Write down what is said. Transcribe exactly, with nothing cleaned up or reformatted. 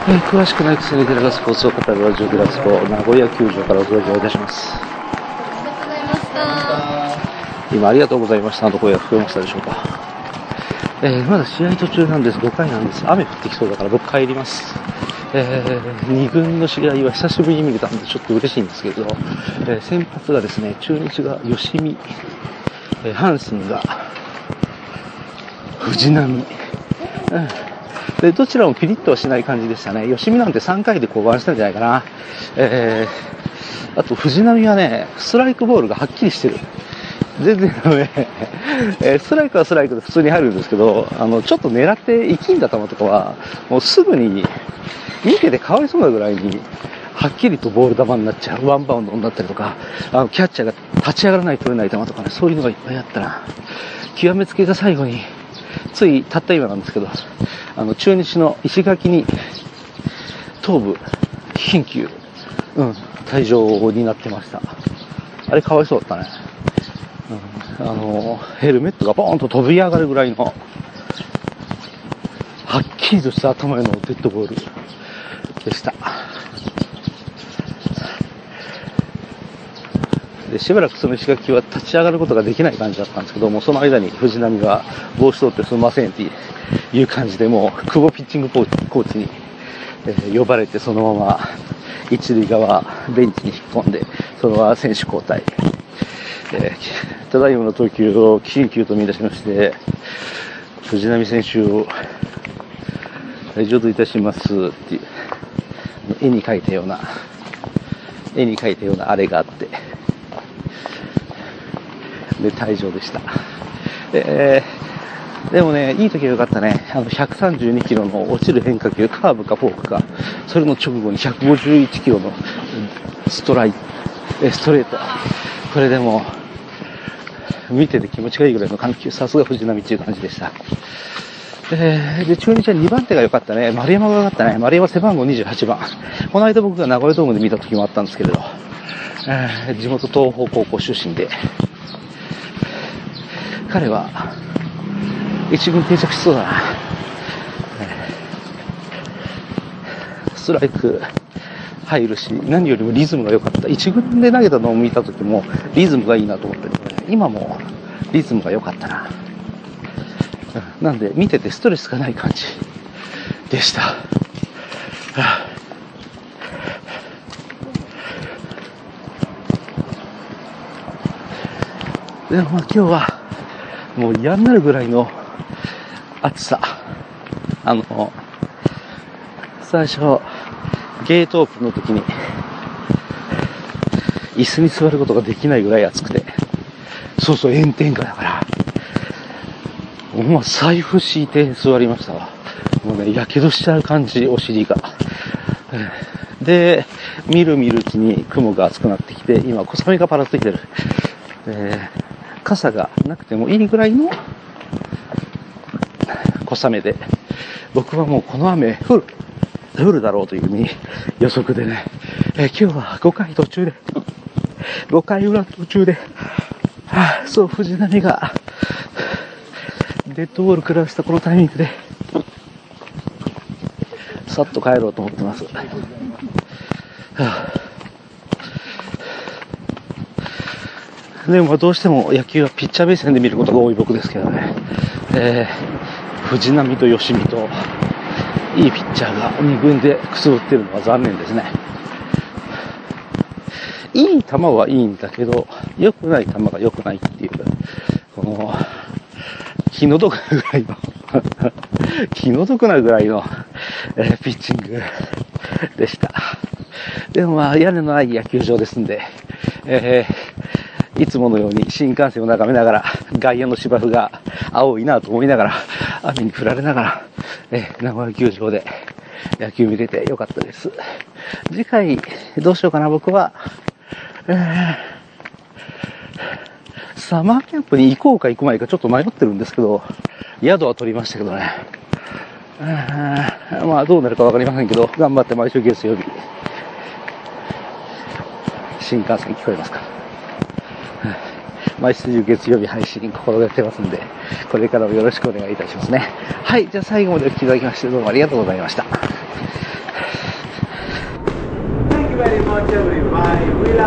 えー、詳しくないくせに寺田スポーツを語るラジオ寺スポ名古屋球場からお届けをいたします。今ありがとうございましたの声が聞こえましたでしょうか。えー、まだ試合途中なんです。ごかいなんです。雨降ってきそうだから僕帰ります。えー、に軍の試合は久しぶりに見れたんでちょっと嬉しいんですけれど、えー、先発がですね、中日が吉見、えー、阪神が藤浪、うんで、どちらもピリッとはしない感じでしたね。吉見なんてさんかいで降板したんじゃないかな。えー、あと藤浪はね、ストライクボールがはっきりしてる。全然ね、えー、ストライクはストライクで普通に入るんですけど、あの、ちょっと狙って生きんだ球とかは、もうすぐに、見ててかわいそうなぐらいに、はっきりとボール球になっちゃう。ワンバウンドになったりとか、あの、キャッチャーが立ち上がらない取れない球とかね、そういうのがいっぱいあったな。極めつけが最後に、ついたった今なんですけど、あの中日の石垣に頭部緊急、うん、退場になってました。あれかわいそうだったね、うん、あのヘルメットがボーンと飛び上がるぐらいのはっきりとした頭へのデッドボールでした。でしばらくその石垣は立ち上がることができない感じだったんですけども、その間に藤浪が帽子取ってすみませんっていう感じで、もう久保ピッチングコーチに、えー、呼ばれて、そのまま一塁側ベンチに引っ込んで、そのまま選手交代、えー、ただいまの投球を緊急と見出しまして、藤浪選手を退場といたしますっていう絵に描いたような絵に描いたようなあれがあって、で退場でした。えー、でもね、いい時は良かったね。あのひゃくさんじゅうにキロの落ちる変化球、カーブかフォークか、それの直後にひゃくごじゅういちキロのストライク、ストレート。これでも見てて気持ちがいいぐらいの緩急、さすが藤浪っていう感じでした。えー、で中日はにばん手が良かったね。丸山が良かったね。丸山背番号にじゅうはちばん。この間僕が名古屋ドームで見た時もあったんですけれど、えー、地元東邦高校出身で、彼は一軍定着しそうだな。ストライク入るし、何よりもリズムが良かった。一軍で投げたのを見た時もリズムがいいなと思ったけどね、今もリズムが良かったな。なんで見ててストレスがない感じでした。はあ、でもまあ今日はもう嫌になるぐらいの暑さ。あの最初ゲートオープンの時に椅子に座ることができないぐらい暑くて、そうそう炎天下だからもう財布敷いて座りましたわ。もうね、やけどしちゃう感じ、お尻が。で、みるみるうちに雲が厚くなってきて、今小雨がパラついてる。えー、傘がなくてもいいぐらいの小雨で、僕はもうこの雨降る降るだろうというふうに予測でね、えー、今日はごかい途中でごかい裏途中で、はあ、そう藤浪がデッドボール食らわしたこのタイミングでさっと帰ろうと思ってます。はあ、でもどうしても野球はピッチャー目線で見ることが多い僕ですけどね、えー、藤浪と吉見といいピッチャーがに軍でくすぶってるのは残念ですね。いい球はいいんだけど良くない球が良くないっていう、この気の毒なぐらいの気の毒なぐらいの、えー、ピッチングでした。でもまあ屋根のない野球場ですんで、えー、いつものように新幹線を眺めながら、外野の芝生が青いなと思いながら、雨に降られながら、えー、名古屋球場で野球見れてよかったです。次回どうしようかな。僕は、えーサマーキャンプに行こうか行く前かちょっと迷ってるんですけど、宿は取りましたけどね。まあどうなるかわかりませんけど、頑張って毎週月曜日、新幹線聞こえますか。毎週月曜日配信心がけてますんで、これからもよろしくお願いいたしますね。はい、じゃあ最後までお聞きいただきましてどうもありがとうございました。 very much everybody. We